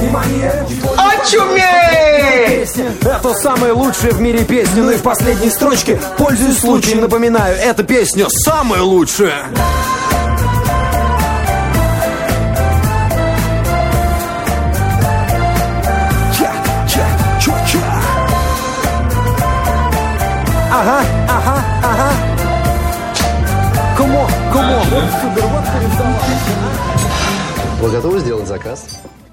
Очуметь! Это самая лучшая в мире песня. Ну и в последней строчке, пользуясь случаем, напоминаю, эта песня самая лучшая. Ага. Кому? Вы готовы сделать заказ?